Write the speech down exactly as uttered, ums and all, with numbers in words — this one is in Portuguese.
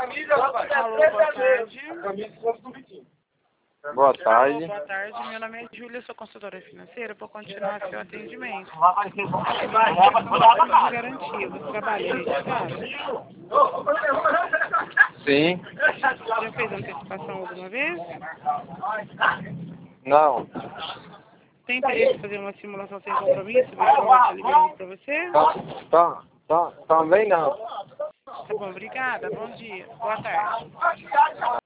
Alô, boa tarde. Boa tarde. Alô, boa tarde. Meu nome é Júlia, sou consultora financeira. Vou continuar seu atendimento. De garantia, você trabalha registrado? Sim. Já fez antecipação alguma vez? Não. Tem interesse em fazer uma simulação sem compromisso? Ver como está liberando para você? Tá, tá, tá, também não. Tá bom, obrigada. Bom dia. Boa tarde.